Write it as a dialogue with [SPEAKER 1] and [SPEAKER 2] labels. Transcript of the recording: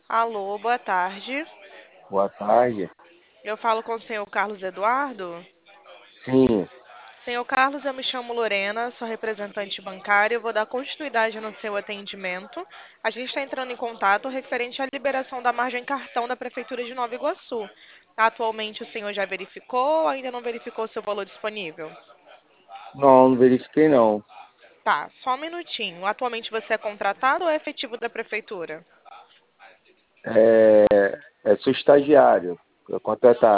[SPEAKER 1] Alô, boa tarde.
[SPEAKER 2] Boa tarde.
[SPEAKER 1] Eu falo com o senhor Carlos Eduardo.
[SPEAKER 2] Sim,
[SPEAKER 1] Senhor Carlos, eu me chamo Lorena, sou representante bancária. Eu vou dar continuidade no seu atendimento. A gente está entrando em contato referente à liberação da margem cartão da Prefeitura de Nova Iguaçu. Atualmente, o senhor já verificou ou ainda não verificou seu valor disponível?
[SPEAKER 2] não verifiquei não.
[SPEAKER 1] Tá, só um minutinho. Atualmente você é contratado ou é efetivo da Prefeitura?
[SPEAKER 2] Sou estagiário, contratado.